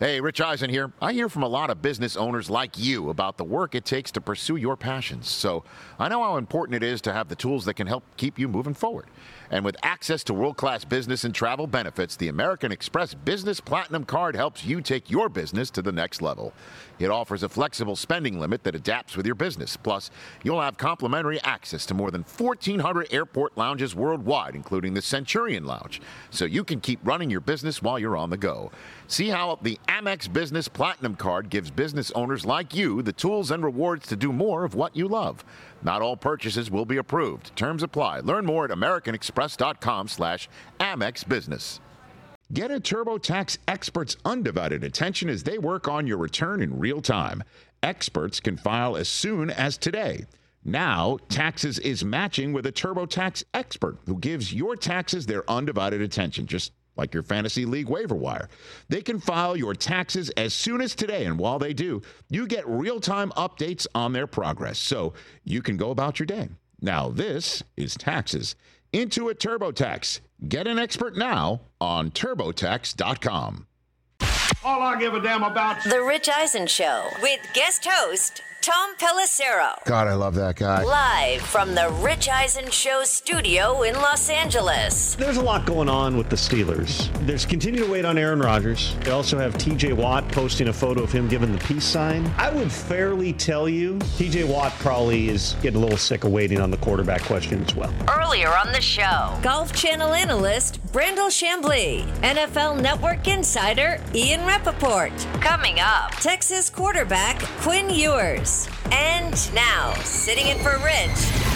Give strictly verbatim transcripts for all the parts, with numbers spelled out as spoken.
Hey, Rich Eisen here. I hear from a lot of business owners like you about the work it takes to pursue your passions. So I know how important it is to have the tools that can help keep you moving forward. And with access to world-class business and travel benefits, the American Express Business Platinum Card helps you take your business to the next level. It offers a flexible spending limit that adapts with your business. Plus, you'll have complimentary access to more than fourteen hundred airport lounges worldwide, including the Centurion Lounge, so you can keep running your business while you're on the go. See how the Amex Business Platinum Card gives business owners like you the tools and rewards to do more of what you love. Not all purchases will be approved. Terms apply. Learn more at americanexpress.com slash Amex Business. Get a TurboTax expert's undivided attention as they work on your return in real time. Experts can file as soon as today. Now, Taxes is matching with a TurboTax expert who gives your taxes their undivided attention, just like your fantasy league waiver wire. They can file your taxes as soon as today, and while they do, you get real-time updates on their progress, so you can go about your day. Now, this is Taxes. Intuit TurboTax. Get an expert now on TurboTax dot com. All I give a damn about... The Rich Eisen Show with guest host Tom Pelissero. God, I love that guy. Live from the Rich Eisen Show studio in Los Angeles. There's a lot going on with the Steelers. There's continued to wait on Aaron Rodgers. They also have T J Watt posting a photo of him giving the peace sign. I would fairly tell you T J Watt probably is getting a little sick of waiting on the quarterback question as well. Earlier on the show, Golf Channel analyst Brandel Chambly, N F L Network insider Ian Rappaport. Coming up, Texas quarterback Quinn Ewers. And now, sitting in for Rich,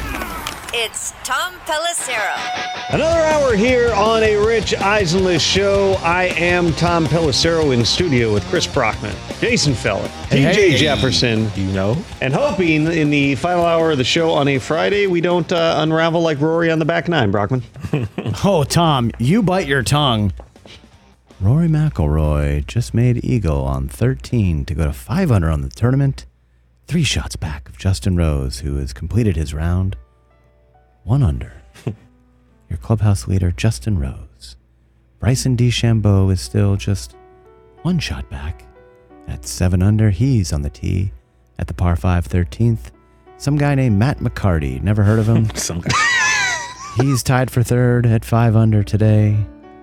it's Tom Pelissero. Another hour here on a Rich Eisenless show. I am Tom Pelissero in studio with Chris Brockman, Jason Fellick, D J hey, Jefferson. You know? And hoping in the final hour of the show on a Friday, we don't uh, unravel like Rory on the back nine, Brockman. Oh, Tom, you bite your tongue. Rory McIlroy just made eagle on thirteen to go to five under on the tournament. Three shots back of Justin Rose, who has completed his round. One under. Your clubhouse leader, Justin Rose. Bryson DeChambeau is still just one shot back. At seven under, he's on the tee at the par five thirteenth. Some guy named Matt McCarty. Never heard of him? Some guy. He's tied for third at five under today,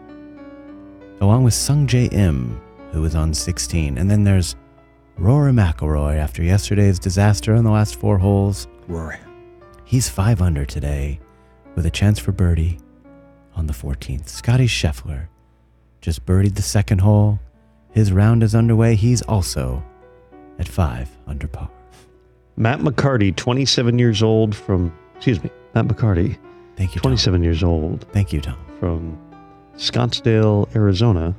along with Sung J M, who is on sixteen. And then there's Rory McIlroy after yesterday's disaster on the last four holes. Rory. He's five under today with a chance for birdie on the fourteenth. Scotty Scheffler just birdied the second hole. His round is underway. He's also at five under par. Matt McCarty, twenty-seven years old from, excuse me, Matt McCarty. Thank you, Tom. twenty-seven years old. Thank you, Tom. From Scottsdale, Arizona.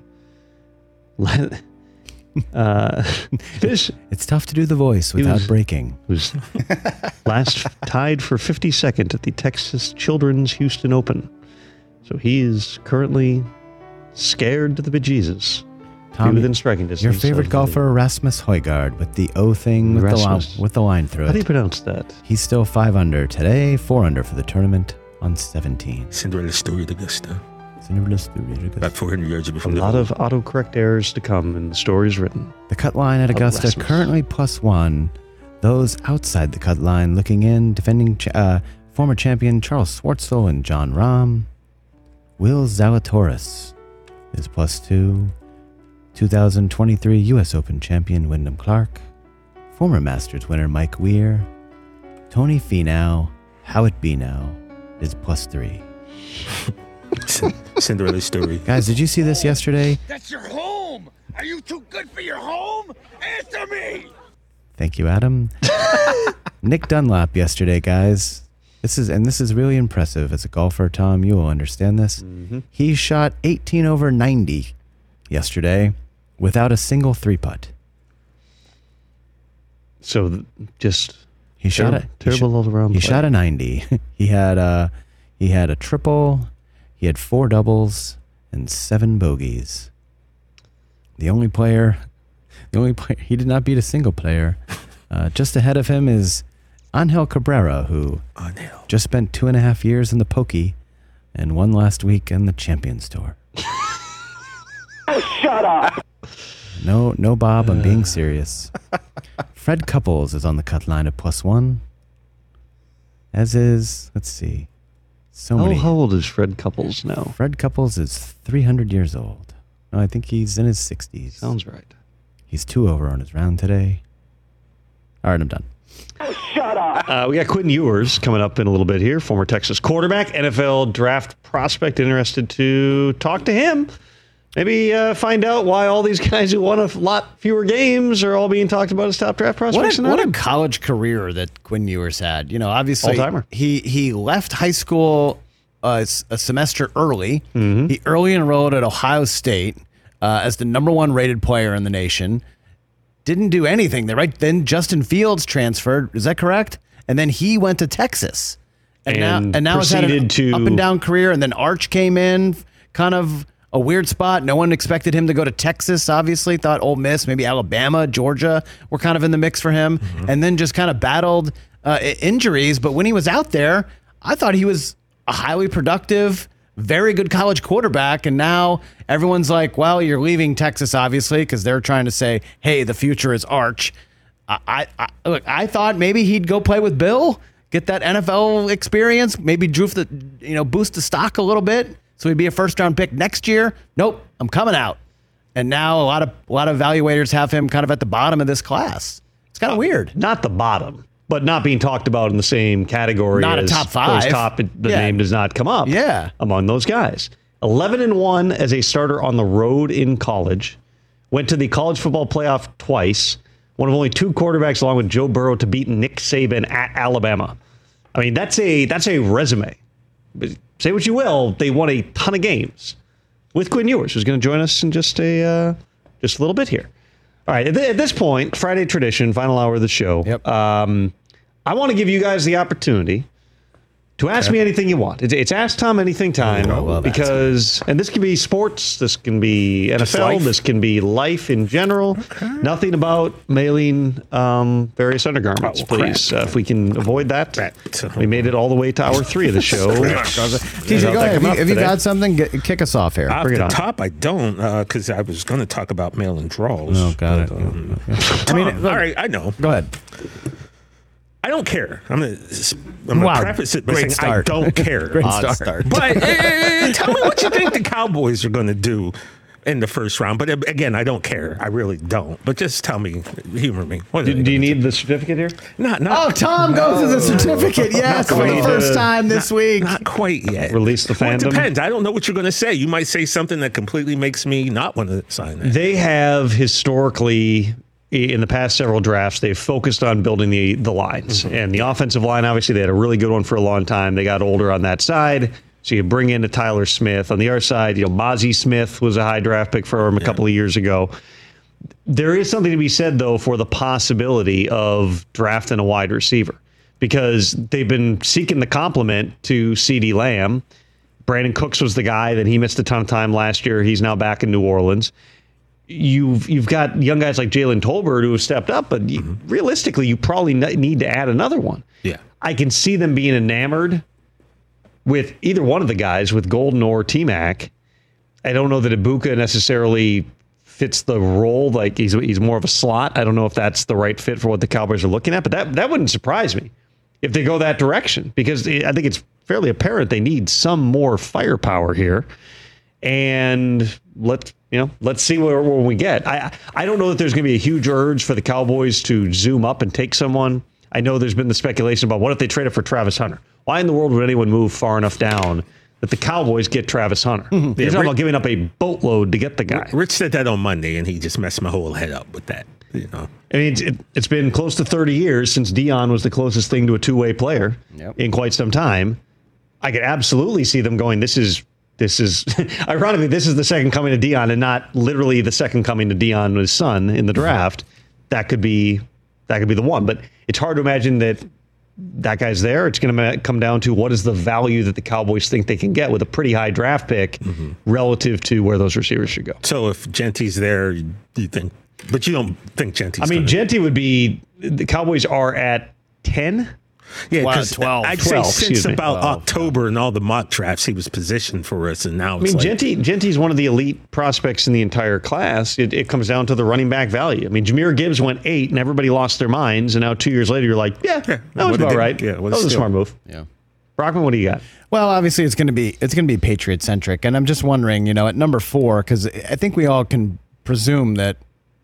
Uh, this, it's tough to do the voice without was, breaking. Was last tied for fifty-second at the Texas Children's Houston Open. So he is currently scared to the bejesus. Tom, within striking distance. Your favorite golfer, Rasmus Højgaard, with the O thing with the, line, with the line through it. How do you pronounce that? He's still five under today, four under for the tournament on seventeen. Cinderella story to Augusta. Cinderella story to Augusta. About four hundred yards A from lot the of autocorrect errors to come, and the story's written. The cut line at Augusta Rasmus. currently plus one. Those outside the cut line looking in, defending uh, former champion Charles Schwartzel and John Rahm. Will Zalatoris is plus two. two thousand twenty-three U S Open champion Wyndham Clark. Former Masters winner Mike Weir. Tony Finau, how it be now, is plus three. Cinderella story. Guys, did you see this yesterday? That's your home! Are you too good for your home? Answer me! Thank you, Adam. Nick Dunlap yesterday, guys. This is and this is really impressive as a golfer, Tom. You will understand this. Mm-hmm. He shot eighteen over ninety yesterday without a single three putt. So th- just he shot ter- a terrible he all around. He play. shot a ninety. he had a he had a triple. He had four doubles and seven bogeys. The only player, the only player he did not beat a single player. Uh, just ahead of him is Angel Cabrera, who Angel. just spent two and a half years in the Pokey and one last week in the Champions Tour. Oh, shut up! No, no, Bob. I'm being serious. Fred Couples is on the cut line at plus one. As is, let's see. So how, many. how old is Fred Couples now? Fred Couples is three hundred years old. No, I think he's in his sixties. Sounds right. He's two over on his round today. All right, I'm done. Shut up. Uh, we got Quinn Ewers coming up in a little bit here, former Texas quarterback, N F L draft prospect. Interested to talk to him. Maybe uh, find out why all these guys who won a lot fewer games are all being talked about as top draft prospects. What a, what a college career that Quinn Ewers had. You know, obviously All-timer. he he left high school uh, s- a semester early. Mm-hmm. He early enrolled at Ohio State uh, as the number one rated player in the nation. Didn't do anything there, right? Then Justin Fields transferred. Is that correct? And then he went to Texas, and, And now and now has had an proceeded to- up and down career. And then Arch came in, kind of a weird spot. No one expected him to go to Texas. Obviously, thought Ole Miss, maybe Alabama, Georgia were kind of in the mix for him, Mm-hmm. and then just kind of battled uh, i- injuries. But when he was out there, I thought he was a highly productive, very good college quarterback. And now everyone's like, well, you're leaving Texas, obviously, because they're trying to say, hey, the future is Arch. I, I, I look, I thought maybe he'd go play with Bill, get that N F L experience, maybe droof the, you know, boost the stock a little bit, so he'd be a first round pick next year. Nope, I'm coming out. And now a lot of a lot of evaluators have him kind of at the bottom of this class. It's kind of weird. Not the bottom, but not being talked about in the same category. Not a as top five. Those top, the Yeah. name does not come up. Yeah. Among those guys, eleven and one as a starter on the road in college. Went to the college football playoff twice. One of only two quarterbacks, along with Joe Burrow, to beat Nick Saban at Alabama. I mean, that's a that's a resume. But say what you will, they won a ton of games with Quinn Ewers, who's going to join us in just a uh, just a little bit here. All right, at, th- at this point, Friday tradition, final hour of the show. Yep. Um, I want to give you guys the opportunity to ask me anything you want. It's, it's Ask Tom Anything time I love because, and this can be sports, this can be N F L, life? this can be life in general. Nothing about mailing um, various undergarments, Oh, please. Uh, if we can avoid that, Right. we made it all the way to hour three of the show. T J, go ahead. Have you, have you got something? Get, kick us off here. Off Bring it the on. top, I don't, because I was going to talk about mail-in draws. Oh, got it. um, I mean, Tom, all right, I know. Go ahead. I don't care. I'm going to Wow, preface it by great saying start. I don't care. Great Odd start. But uh, tell me what you think the Cowboys are going to do in the first round. But uh, again, I don't care. I really don't. But just tell me, humor me. What are Do, they do you gonna need the certificate here? do? Not, Oh, not, Tom goes to the certificate. Yes, for the quite. first time this week. not quite yet. Release the Well, it fandom? depends. I don't know what you're going to say. You might say something that completely makes me not want to sign it. They have historically, in the past several drafts, they've focused on building the the lines. Mm-hmm. And the offensive line, obviously, they had a really good one for a long time. They got older on that side. So you bring in a Tyler Smith. On the other side, you know, Mozzie Smith was a high draft pick for him a couple of years ago. There is something to be said, though, for the possibility of drafting a wide receiver because they've been seeking the compliment to CeeDee Lamb. Brandon Cooks was the guy that he missed a ton of time last year. He's now back in New Orleans. You've you've got young guys like Jalen Tolbert who have stepped up, but you, realistically, you probably ne- need to add another one. Yeah. I can see them being enamored with either one of the guys, with Golden or T-Mac. I don't know that Ibuka necessarily fits the role. Like he's he's more of a slot. I don't know if that's the right fit for what the Cowboys are looking at, but that that wouldn't surprise me if they go that direction because I think it's fairly apparent they need some more firepower here. And let's you know let's see where, where we get. I I don't know that there's going to be a huge urge for the Cowboys to zoom up and take someone. I know there's been the speculation about what if they traded for Travis Hunter. Why in the world would anyone move far enough down that the Cowboys get Travis Hunter? You're talking Rick- about giving up a boatload to get the guy. Rich said that on Monday, and he just messed my whole head up with that. You know, I mean, it's, it, it's been close to thirty years since Dion was the closest thing to a two-way player Yep. in quite some time. I could absolutely see them going, this is, this is, ironically, this is the second coming of Dion and not literally the second coming to Dion and his son in the draft. That could be, that could be the one. But it's hard to imagine that that guy's there. It's going to come down to what is the value that the Cowboys think they can get with a pretty high draft pick relative to where those receivers should go. so if Genty's there, you you think, but you don't think Genty's. I mean, gonna, Genty would be, the Cowboys are at ten Yeah, Well, because twelve. I'd twelve, say excuse since me. about twelve. October and all the mock drafts, he was positioned for us, and now I it's mean, like, Genty, Genty's one of the elite prospects in the entire class. It, it comes down to the running back value. I mean, Jahmyr Gibbs went eight, and everybody lost their minds. And now two years later, you're like, yeah, Yeah, that was what a about di- right. yeah, that what a was a steal. smart move. Yeah. Brockman, what do you got? Well, obviously it's going to be it's going to be Patriot centric, and I'm just wondering, you know, at number four, because I think we all can presume that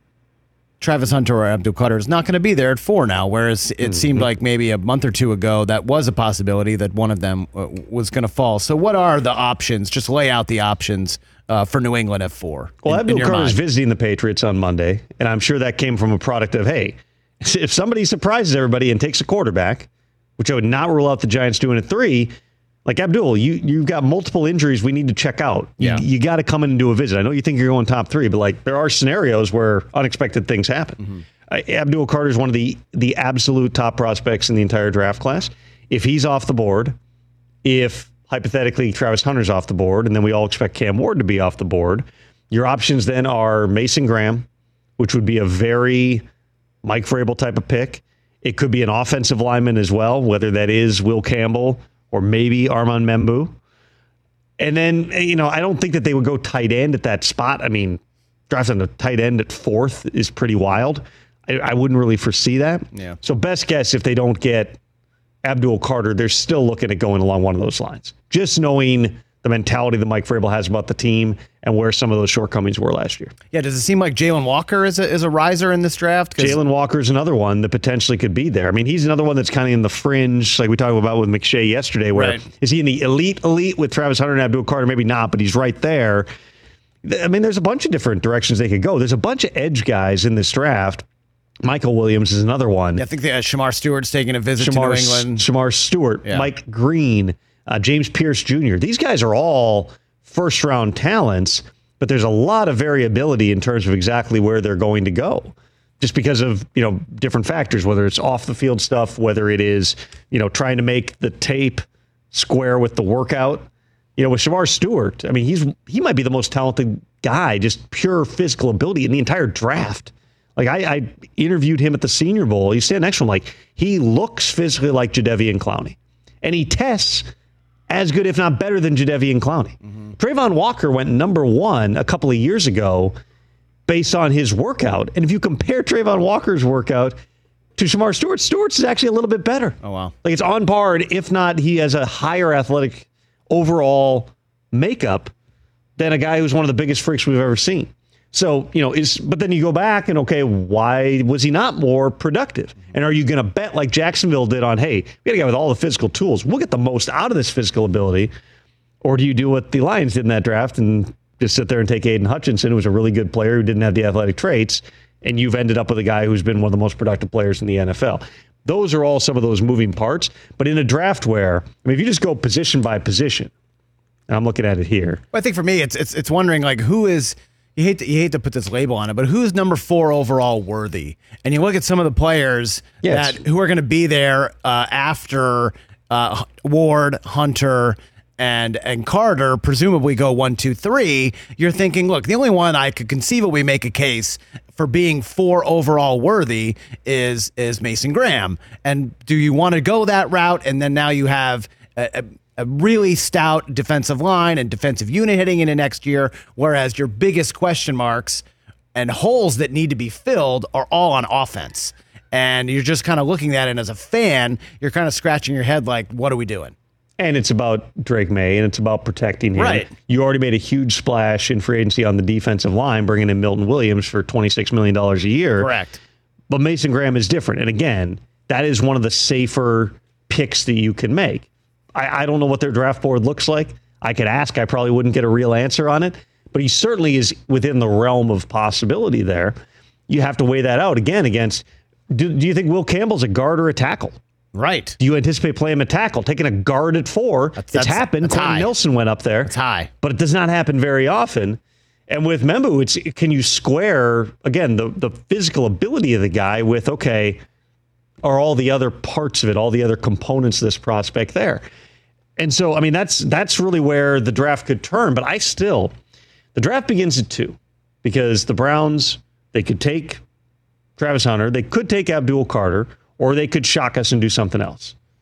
Travis Hunter or Abdul Qadir is not going to be there at four now, whereas it Mm-hmm. seemed like maybe a month or two ago that was a possibility that one of them uh, was going to fall. So what are the options? Just lay out the options uh, for New England at four. Well, in- in Abdul your Carter's mind. visiting the Patriots on Monday, and I'm sure that came from a product of, hey, if somebody surprises everybody and takes a quarterback, which I would not rule out the Giants doing at three, like Abdul, you, you've got multiple injuries we need to check out. You, Yeah. you got to come in and do a visit. I know you think you're going top three, but like there are scenarios where unexpected things happen. Uh, Abdul Carter is one of the, the absolute top prospects in the entire draft class. If he's off the board, if hypothetically Travis Hunter's off the board, and then we all expect Cam Ward to be off the board, your options then are Mason Graham, which would be a very Mike Vrabel type of pick. It could be an offensive lineman as well, whether that is Will Campbell or maybe Armand Membu. And then, you know, I don't think that they would go tight end at that spot. I mean, drafting a tight end at fourth is pretty wild. I, I wouldn't really foresee that. Yeah. So best guess, if they don't get Abdul Carter, they're still looking at going along one of those lines. Just knowing the mentality that Mike Vrabel has about the team and where some of those shortcomings were last year. Yeah, does it seem like Jalen Walker is a, is a riser in this draft? 'Cause- Jalen Walker's another one that potentially could be there. I mean, he's another one that's kind of in the fringe, like we talked about with McShay yesterday, where Right. is he in the elite elite with Travis Hunter and Abdul Carter? Maybe not, but he's right there. I mean, there's a bunch of different directions they could go. There's a bunch of edge guys in this draft. Michael Williams is another one. I think that uh, Shamar Stewart's taking a visit Shamar, to New England. Shamar Stewart, Yeah. Mike Green, uh, James Pierce Junior These guys are all first round talents, but there's a lot of variability in terms of exactly where they're going to go, just because of, you know, different factors, whether it's off the field stuff, whether it is, you know, trying to make the tape square with the workout. You know, with Shamar Stewart, I mean, he's he might be the most talented guy, just pure physical ability in the entire draft. Like I, I interviewed him at the Senior Bowl. You stand next to him, like he looks physically like Jadeveon Clowney, and he tests as good, if not better, than Jadeveon Clowney. Mm-hmm. Trayvon Walker went number one a couple of years ago based on his workout, and if you compare Trayvon Walker's workout to Shamar Stewart, Stewart's is actually a little bit better. Oh, wow. Like it's on par, and if not, he has a higher athletic overall makeup than a guy who's one of the biggest freaks we've ever seen. So, you know, is but then you go back and, okay, why was he not more productive? And are you going to bet like Jacksonville did on, hey, we got a guy with all the physical tools. We'll get the most out of this physical ability. Or do you do what the Lions did in that draft and just sit there and take Aiden Hutchinson, who was a really good player who didn't have the athletic traits, and you've ended up with a guy who's been one of the most productive players in the N F L. Those are all some of those moving parts. But in a draft where, I mean, if you just go position by position, and I'm looking at it here. I think for me, it's it's it's wondering like who is you hate to, you hate to put this label on it, but who's number four overall worthy? And you look at some of the players Yes. that who are going to be there uh, after uh, Ward, Hunter, and and Carter presumably go one, two, three. You're thinking, look, the only one I could conceivably make a case for being four overall worthy is is Mason Graham. And do you want to go that route? And then now you have a, a a really stout defensive line and defensive unit heading into next year, whereas your biggest question marks and holes that need to be filled are all on offense. And you're just kind of looking at it as a fan, you're kind of scratching your head like, what are we doing? And it's about Drake May, and it's about protecting him. Right. You already made a huge splash in free agency on the defensive line, bringing in Milton Williams for twenty-six million dollars a year. Correct. But Mason Graham is different. And again, that is one of the safer picks that you can make. I, I don't know what their draft board looks like. I could ask. I probably wouldn't get a real answer on it. But he certainly is within the realm of possibility there. You have to weigh that out again against, do, do you think Will Campbell's a guard or a tackle? Right. Do you anticipate playing him a tackle? Taking a guard at four, That's- it's that's- happened. that's Quentin high. Nelson went up there. It's high. But it does not happen very often. And with Membu, it's can you square, again, the, the physical ability of the guy with, okay, are all the other parts of it, all the other components of this prospect there? And so, I mean, that's that's really where the draft could turn. But I still, the draft begins at two because the Browns, they could take Travis Hunter, they could take Abdul Carter, or they could shock us and do something else.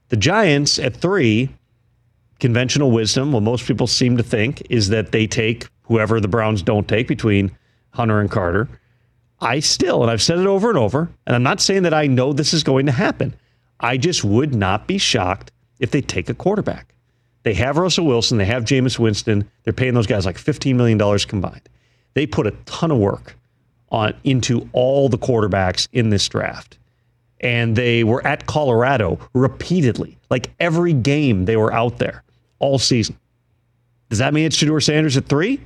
The Giants at three, conventional wisdom, what most people seem to think, is that they take whoever the Browns don't take between Hunter and Carter. I still, and I've said it over and over, and I'm not saying that I know this is going to happen. I just would not be shocked if they take a quarterback. They have Russell Wilson. They have Jameis Winston. They're paying those guys like fifteen million dollars combined. They put a ton of work on into all the quarterbacks in this draft. And they were at Colorado repeatedly. Like every game they were out there all season. Does that mean it's Shedeur Sanders at three?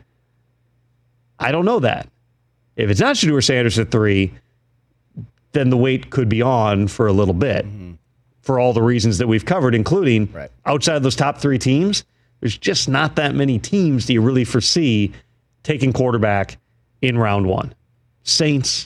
I don't know that. If it's not Shedeur Sanders at three, then the wait could be on for a little bit. Mm-hmm. For all the reasons that we've covered, including right. outside of those top three teams, there's just not that many teams that you really foresee taking quarterback in round one. Saints,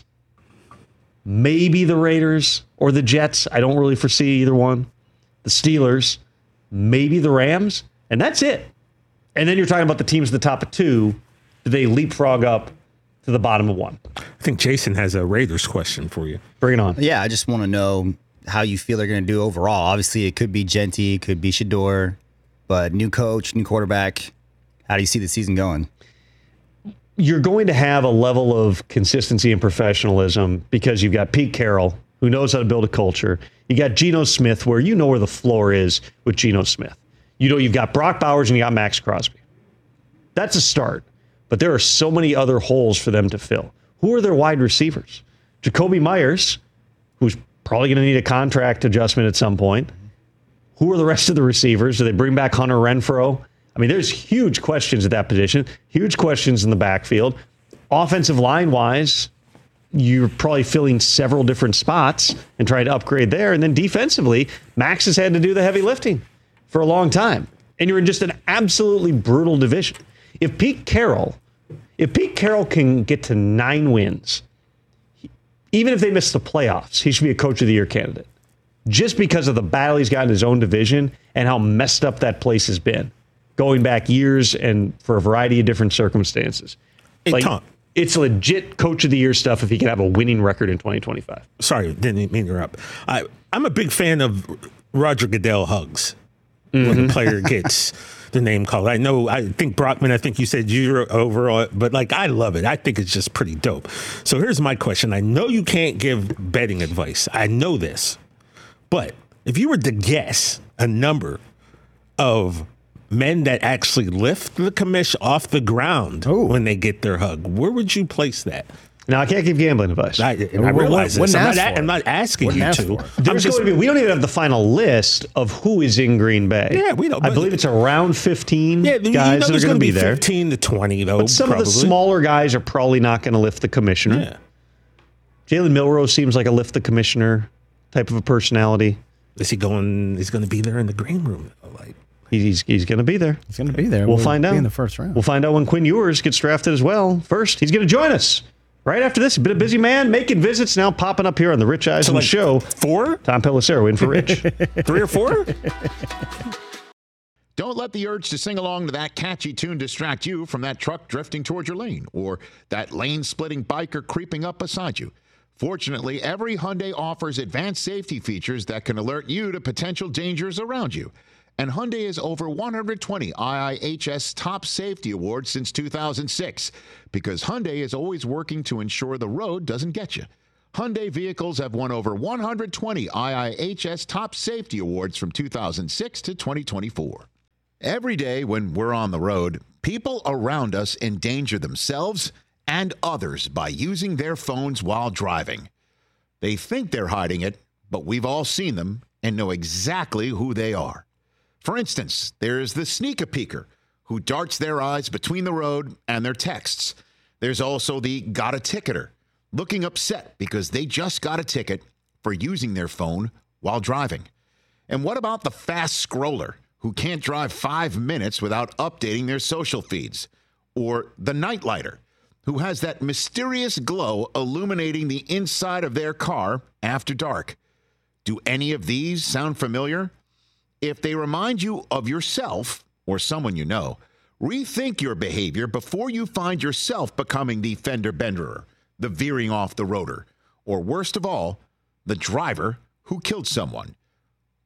maybe the Raiders or the Jets. I don't really foresee either one. The Steelers, maybe the Rams, and that's it. And then you're talking about the teams at the top of two. Do they leapfrog up to the bottom of one? I think Jason has a Raiders question for you. Bring it on. Yeah, I just want to know how you feel they're going to do overall. Obviously, it could be Genty, it could be Shedeur, but new coach, new quarterback. How do you see the season going? You're going to have a level of consistency and professionalism because you've got Pete Carroll, who knows how to build a culture. You got Geno Smith, where you know where the floor is with Geno Smith. You know you've got Brock Bowers and you got Max Crosby. That's a start. But there are so many other holes for them to fill. Who are their wide receivers? Jacoby Myers, who's probably going to need a contract adjustment at some point. Who are the rest of the receivers? Do they bring back Hunter Renfrow? I mean, there's huge questions at that position, huge questions in the backfield. Offensive line-wise, you're probably filling several different spots and trying to upgrade there. And then defensively, Max has had to do the heavy lifting for a long time. And you're in just an absolutely brutal division. If Pete Carroll, if Pete Carroll can get to nine wins, even if they miss the playoffs, he should be a Coach of the Year candidate. Just because of the battle he's got in his own division and how messed up that place has been, going back years and for a variety of different circumstances. Hey, like, Tom. It's legit Coach of the Year stuff if he can have a winning record in twenty twenty-five. Sorry, didn't mean to interrupt. I, I'm a big fan of Roger Goodell hugs mm-hmm. when the player gets the name called. I know, I think Brockman, I think you said you're overall, but like, I love it. I think it's just pretty dope. So here's my question. I know you can't give betting advice. I know this. But if you were to guess a number of men that actually lift the commission off the ground Ooh. when they get their hug, where would you place that? Now, I can't give gambling advice. I, I realize this. I'm not, I'm not asking Wouldn't you to. There's just, going to be, we don't even have the final list of who is in Green Bay. Yeah, we don't. I believe it's around fifteen yeah, guys you know that are going to be there. fifteen to twenty, though. But some probably. of the smaller guys are probably not going to lift the commissioner. Yeah. Jalen Milroe seems like a lift the commissioner type of a personality. Is he going? He's going to be there in the green room. Like he's he's going to be there. He's going to be there. We'll, we'll find out in the first round. We'll find out when Quinn Ewers gets drafted as well. First, he's going to join us right after this. Been a busy man making visits now, popping up here on the Rich Eisen so like Show. Four? Tom Pelissero in for Rich. Three or four? Don't let the urge to sing along to that catchy tune distract you from that truck drifting towards your lane or that lane-splitting biker creeping up beside you. Fortunately, every Hyundai offers advanced safety features that can alert you to potential dangers around you. And Hyundai has over one hundred twenty I I H S top safety awards since two thousand six, because Hyundai is always working to ensure the road doesn't get you. Hyundai vehicles have won over one hundred twenty I I H S top safety awards from two thousand six to twenty twenty-four. Every day when we're on the road, people around us endanger themselves and others by using their phones while driving. They think they're hiding it, but we've all seen them and know exactly who they are. For instance, there's the sneak-a-peeker who darts their eyes between the road and their texts. There's also the got-a-ticketer, looking upset because they just got a ticket for using their phone while driving. And what about the fast scroller who can't drive five minutes without updating their social feeds? Or the nightlighter who has that mysterious glow illuminating the inside of their car after dark? Do any of these sound familiar? If they remind you of yourself or someone you know, rethink your behavior before you find yourself becoming the fender benderer, the veering off the roader, or worst of all, the driver who killed someone.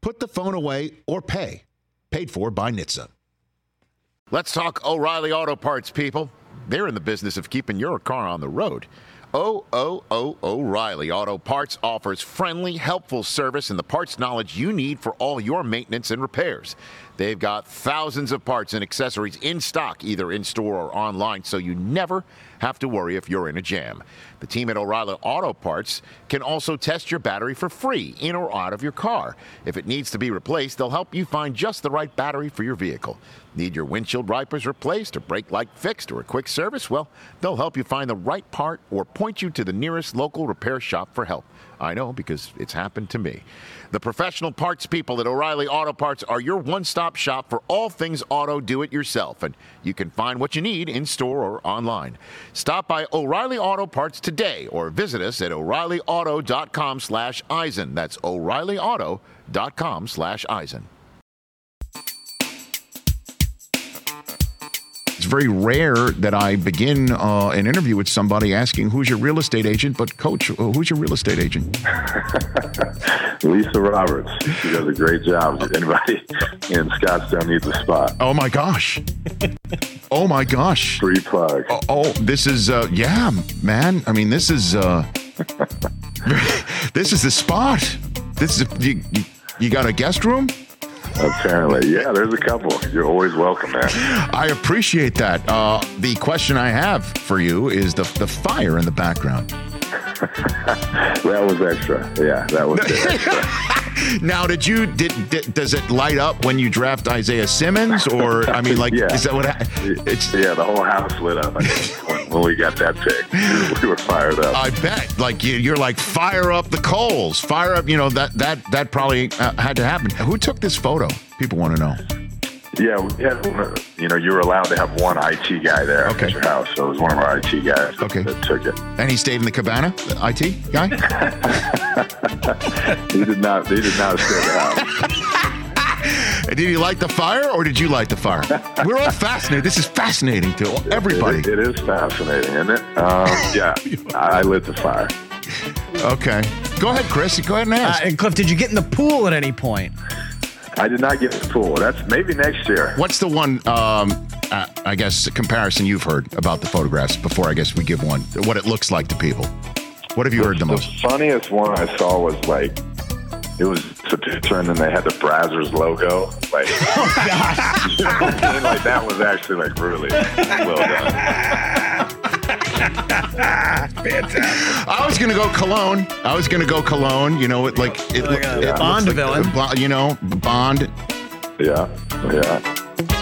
Put the phone away or pay. Paid for by N H T S A. Let's talk O'Reilly Auto Parts, people. They're in the business of keeping your car on the road. O O O O'Reilly Auto Parts offers friendly, helpful service and the parts knowledge you need for all your maintenance and repairs. They've got thousands of parts and accessories in stock, either in-store or online, so you never have to worry if you're in a jam. The team at O'Reilly Auto Parts can also test your battery for free, in or out of your car. If it needs to be replaced, they'll help you find just the right battery for your vehicle. Need your windshield wipers replaced or brake light fixed or a quick service? Well, they'll help you find the right part or point you to the nearest local repair shop for help. I know, because it's happened to me. The professional parts people at O'Reilly Auto Parts are your one-stop shop for all things auto do-it-yourself, and you can find what you need in-store or online. Stop by O'Reilly Auto Parts today or visit us at O'Reillyauto.com slash Eisen. That's O'Reillyauto.com slash Eisen. It's very rare that I begin uh, an interview with somebody asking, who's your real estate agent? But, Coach, uh, who's your real estate agent? Lisa Roberts. She does a great job. Anybody in Scottsdale needs a spot. Oh, my gosh. Oh, my gosh. Free plug. Oh, oh this is, uh, yeah, man. I mean, this is, uh, this is the spot. This is, you, you, you got a guest room? Apparently. Yeah, there's a couple. You're always welcome, man. I appreciate that. Uh, the question I have for you is the the fire in the background. That was extra. Yeah, that was extra. Now, did you did, did does it light up when you draft Isaiah Simmons, or I mean, like, yeah. is that what? Ha- it's yeah, the whole house lit up. I think, when, when we got that pick, we were fired up. I bet. Like you, you're like, fire up the coals, fire up. You know that that that probably uh, had to happen. Who took this photo? People want to know. Yeah, we had, you know, you were allowed to have one I T guy there okay. at your house, so it was one of our I T guys okay. that took it. And he stayed in the cabana, the I T guy? he did not. He did not stay at the house. Did he light the fire, or did you light the fire? We're all fascinated. This is fascinating to everybody. It, it, it is fascinating, isn't it? Um, yeah, I, I lit the fire. Okay. Go ahead, Chris. Go ahead and ask. Uh, and Cliff, did you get in the pool at any point? I did not get the pool. That's maybe next year. What's the one, um, uh, I guess, comparison you've heard about the photographs before I guess we give one, what it looks like to people? What have you the, heard the most? The funniest one I saw was like, it was a picture and then they had the Brazzers logo. Like, oh, gosh. You know what I mean? Like, that was actually like really well done. Fantastic. I was gonna go Cologne. I was gonna go Cologne. You know, it like it, like a it Bond like villain. A, you know, Bond. Yeah, yeah.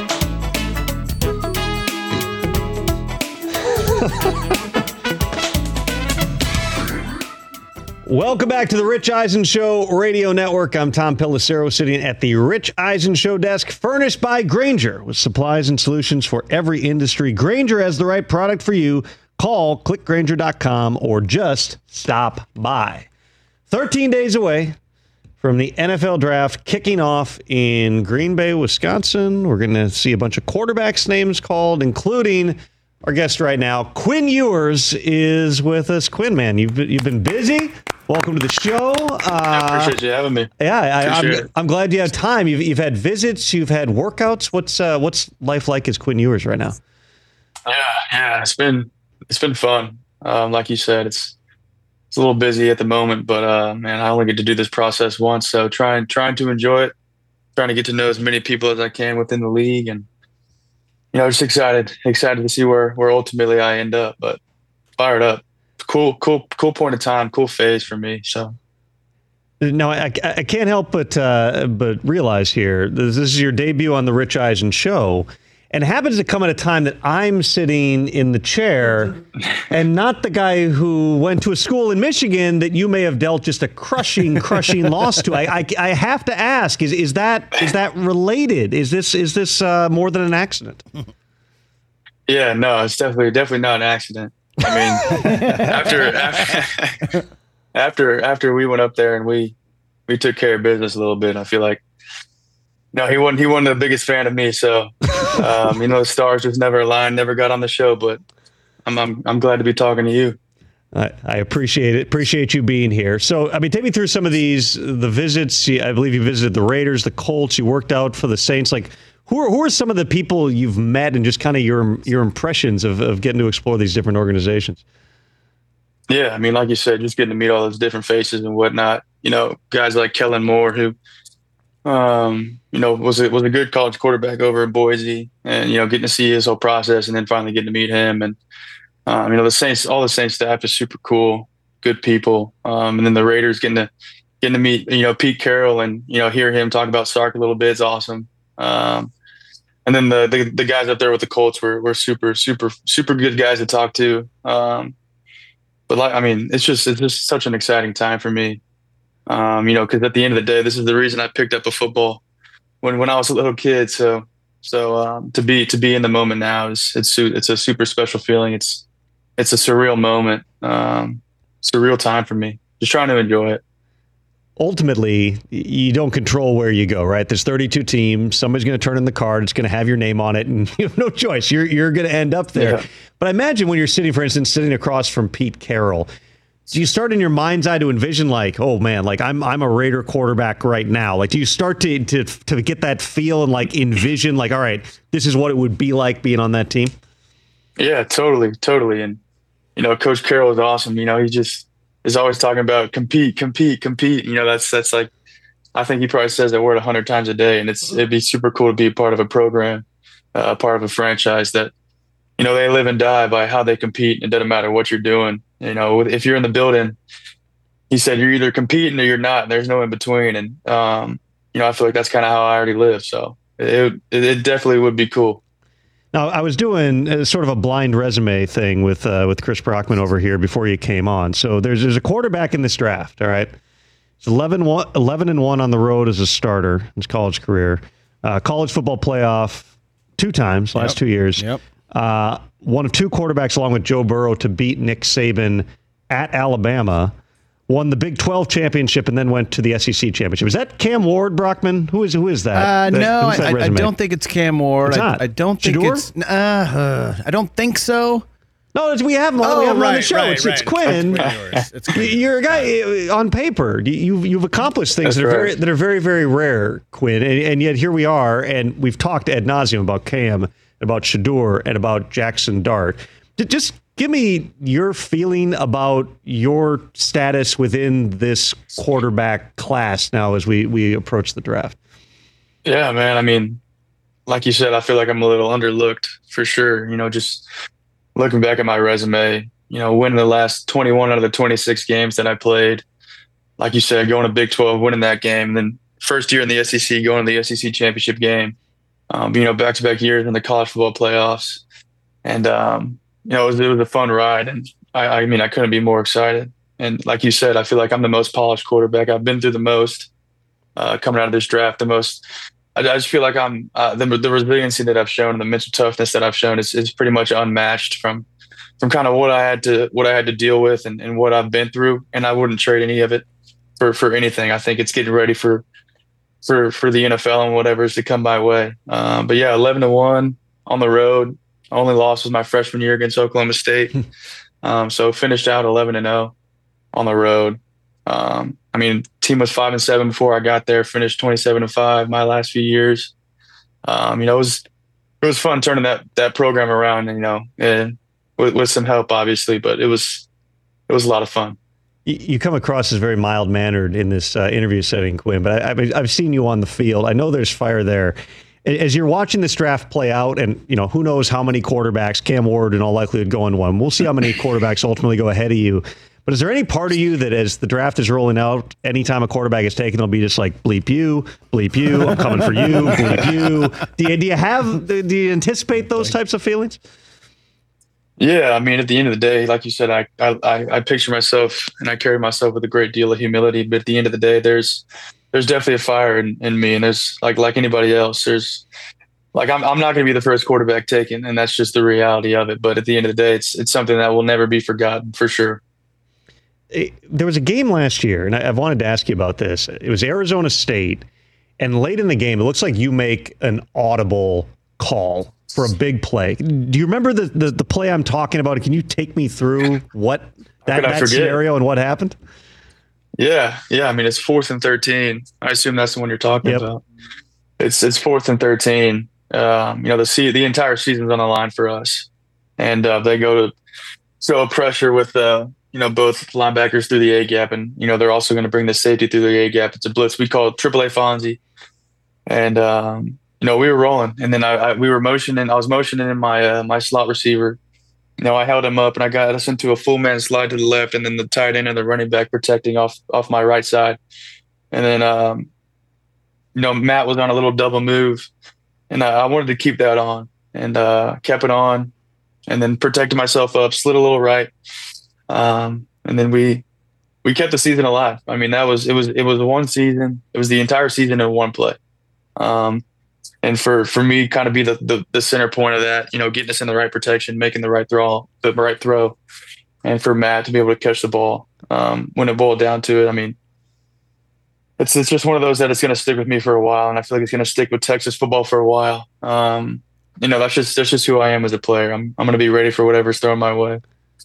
Welcome back to the Rich Eisen Show Radio Network. I'm Tom Pelissero, sitting at the Rich Eisen Show desk, furnished by Grainger, with supplies and solutions for every industry. Grainger has the right product for you. Call click grainger dot com or just stop by. thirteen days away from the N F L draft kicking off in Green Bay, Wisconsin. We're going to see a bunch of quarterbacks' names called, including our guest right now, Quinn Ewers, is with us. Quinn, man, you've been, you've been busy. Welcome to the show. Uh, I appreciate you having me. Yeah, I, I'm, it. I'm glad you have time. You've you've had visits, you've had workouts. What's uh, what's life like as Quinn Ewers right now? Yeah, yeah, it's been it's been fun. Um, like you said, it's it's a little busy at the moment, but uh, man, I only get to do this process once, so trying trying to enjoy it, trying to get to know as many people as I can within the league, and you know, just excited excited to see where where ultimately I end up. But fired up. Cool, cool, cool point of time, cool phase for me. So, no, I, I can't help but uh, but realize here this is your debut on the Rich Eisen Show, and it happens to come at a time that I'm sitting in the chair, and not the guy who went to a school in Michigan that you may have dealt just a crushing, crushing loss to. I, I I have to ask: is is that is that related? Is this is this uh, more than an accident? Yeah, no, it's definitely definitely not an accident. I mean, after, after after after we went up there and we we took care of business a little bit, I feel like no, he wasn't he wasn't the biggest fan of me. So um, you know, the stars just never aligned, never got on the show. But I'm I'm I'm glad to be talking to you. I, I appreciate it. Appreciate you being here. So, I mean, take me through some of these, the visits. I believe you visited the Raiders, the Colts. You worked out for the Saints. Like, who are, who are some of the people you've met and just kind of your your impressions of, of getting to explore these different organizations? Yeah, I mean, like you said, just getting to meet all those different faces and whatnot. You know, guys like Kellen Moore, who, um, you know, was a, was a good college quarterback over in Boise, and you know, getting to see his whole process, and then finally getting to meet him. And um, you know, the Saints, all the Saints staff is super cool, good people. Um, and then the Raiders getting to getting to meet, you know, Pete Carroll and you know, hear him talk about Sark a little bit is awesome. Um, and then the, the the guys up there with the Colts were were super super super good guys to talk to. Um, But like, I mean, it's just it's just such an exciting time for me, um, you know, because at the end of the day, this is the reason I picked up a football when, when I was a little kid. So so um, to be to be in the moment now is it's it's a super special feeling. It's it's a surreal moment, um, surreal time for me. Just trying to enjoy it. Ultimately, you don't control where you go, right? There's thirty-two teams. Somebody's going to turn in the card. It's going to have your name on it, and you have no choice. You're you're going to end up there. Yeah. But I imagine when you're sitting, for instance, sitting across from Pete Carroll, do you start in your mind's eye to envision like, oh man, like I'm I'm a Raider quarterback right now? Like, do you start to to to get that feel and like envision like, all right, this is what it would be like being on that team? Yeah, totally, totally. And you know, Coach Carroll is awesome. You know, he just is always talking about compete, compete, compete. You know, that's that's like, I think he probably says that word a hundred times a day, and it's it'd be super cool to be a part of a program, uh, a part of a franchise that, you know, they live and die by how they compete. It doesn't matter what you're doing. You know, if you're in the building, he said you're either competing or you're not. There's no in between. And um, you know, I feel like that's kind of how I already live. So it it, it definitely would be cool. Now, I was doing a, sort of a blind resume thing with uh, with Chris Brockman over here before you came on. So there's there's a quarterback in this draft, all right? It's eleven, eleven and one on the road as a starter in his college career. Uh, college football playoff two times, last Yep. two years. Yep. Uh, one of two quarterbacks along with Joe Burrow to beat Nick Saban at Alabama. Won the Big twelve championship and then went to the S E C championship. Is that Cam Ward, Brockman? Who is who is that? Uh, that no, who's that I, I don't think it's Cam Ward. It's I, not. I don't think Shador? it's. Uh, uh, I don't think so. No, it's, we have him on, Oh, we have him on the right, show. right, it's, it's right. Quinn. It's Quinn Ewers. It's Quinn. You're a guy uh, on paper. You- You've you've accomplished things That's that are very right. that are very very rare, Quinn. And, and yet here we are, and we've talked ad nauseum about Cam, about Shador, and about Jackson Dart. D- Just give me your feeling about your status within this quarterback class now as we we approach the draft. Yeah, man. I mean, like you said, I feel like I'm a little underlooked for sure. You know, just looking back at my resume, you know, winning the last twenty-one out of the twenty-six games that I played. Like you said, going to Big twelve, winning that game. And then first year in the S E C, going to the S E C championship game. Um, you know, back-to-back years in the college football playoffs. And, um, you know, it was, it was a fun ride. And I, I mean, I couldn't be more excited. And like you said, I feel like I'm the most polished quarterback. I've been through the most uh, coming out of this draft, the most. I, I just feel like I'm uh, the, the resiliency that I've shown and the mental toughness that I've shown is, is pretty much unmatched from from kind of what I had to what I had to deal with and, and what I've been through. And I wouldn't trade any of it for, for anything. I think it's getting ready for for for the N F L and whatever is to come my way. Um, but yeah, eleven to one on the road. Only loss was my freshman year against Oklahoma State. um, so finished out eleven and zero on the road. Um, I mean, team was five and seven before I got there. Finished twenty-seven and five my last few years. Um, you know, it was it was fun turning that that program around. You know, and with, with some help, obviously, but it was it was a lot of fun. You come across as very mild mannered in this uh, interview setting, Quinn. But I, I've I've seen you on the field. I know there's fire there. As you're watching this draft play out, and you know who knows how many quarterbacks, Cam Ward in all likelihood going one. We'll see how many quarterbacks ultimately go ahead of you. But is there any part of you that, as the draft is rolling out, anytime a quarterback is taken, it'll be just like bleep you, bleep you, I'm coming for you, bleep you. Do you, do you have? Do you anticipate those types of feelings? Yeah, I mean, at the end of the day, like you said, I, I I picture myself and I carry myself with a great deal of humility. But at the end of the day, there's there's definitely a fire in, in me, and there's like like anybody else. There's like I'm I'm not going to be the first quarterback taken, and that's just the reality of it. But at the end of the day, it's it's something that will never be forgotten for sure. It, there was a game last year, and I, I've wanted to ask you about this. It was Arizona State, and late in the game, it looks like you make an audible call for a big play. Do you remember the, the, the play I'm talking about? Can you take me through what that, that scenario and what happened? Yeah, yeah. I mean, it's fourth and thirteen. I assume that's the one you're talking Yep. about. It's it's fourth and thirteen. Um, you know, the se- the entire season's on the line for us, and uh, they go to show pressure with uh, you know both linebackers through the A gap, and you know they're also going to bring the safety through the A gap. It's a blitz. We call it Triple A Fonzie, and um, you know we were rolling, and then I, I we were motioning. I was motioning in my uh, my slot receiver. You know, I held him up and I got us into a full man slide to the left, and then the tight end and the running back protecting off off my right side. And then, um, you know, Matt was on a little double move, and I, I wanted to keep that on, and uh, kept it on, and then protected myself up, slid a little right, um, and then we we kept the season alive. I mean, that was it was it was one season. It was the entire season in one play. Um, And for, for me, kind of be the, the, the center point of that, you know, getting us in the right protection, making the right throw, the right throw, and for Matt to be able to catch the ball. Um, when it boiled down to it, I mean, it's it's just one of those that it's going to stick with me for a while, and I feel like it's going to stick with Texas football for a while. Um, you know, that's just that's just who I am as a player. I'm I'm going to be ready for whatever's thrown my way.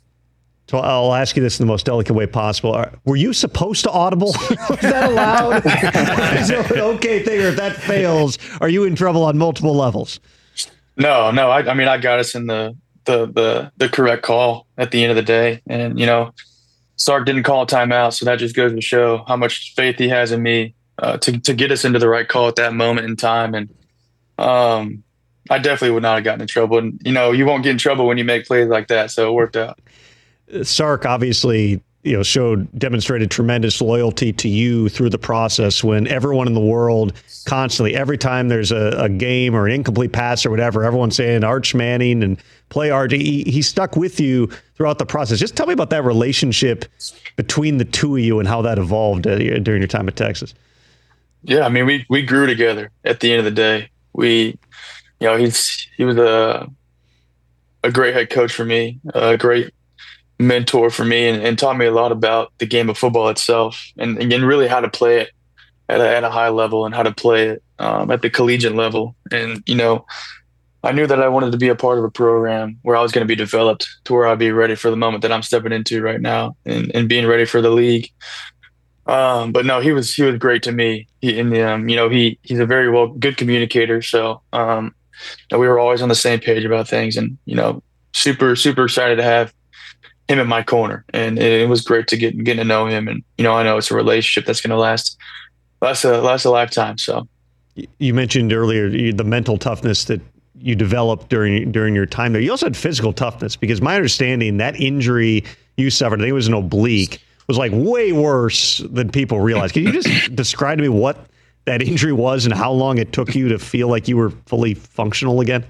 So I'll ask you this in the most delicate way possible. Are, were you supposed to audible? Was that allowed? Is it an okay thing, or if that fails, are you in trouble on multiple levels? No, no. I, I mean, I got us in the, the the the correct call at the end of the day, and you know, Sark didn't call a timeout, so that just goes to show how much faith he has in me uh, to to get us into the right call at that moment in time. And um, I definitely would not have gotten in trouble. And you know, you won't get in trouble when you make plays like that, so it worked out. Sark obviously, you know, showed demonstrated tremendous loyalty to you through the process when everyone in the world constantly, every time there's a, a game or an incomplete pass or whatever, everyone's saying Arch Manning and play Arch. He, he stuck with you throughout the process. Just tell me about that relationship between the two of you and how that evolved uh, during your time at Texas. Yeah, I mean, we we grew together at the end of the day. We, you know, he's he was a a great head coach for me, a great mentor for me, and, and taught me a lot about the game of football itself, and, and really how to play it at a, at a high level and how to play it um, at the collegiate level. And, you know, I knew that I wanted to be a part of a program where I was going to be developed to where I'd be ready for the moment that I'm stepping into right now, and, and being ready for the league. Um, but no, he was, he was great to me. He, and, um, you know, he, he's a very well, good communicator. So um, you know, we were always on the same page about things, and, you know, super, super excited to have him in my corner, and it was great to get getting to know him. And you know, I know it's a relationship that's going to last last a last a lifetime. So, you mentioned earlier the mental toughness that you developed during during your time there. You also had physical toughness, because my understanding that injury you suffered, I think it was an oblique, was like way worse than people realize. Can you just describe to me what that injury was and how long it took you to feel like you were fully functional again?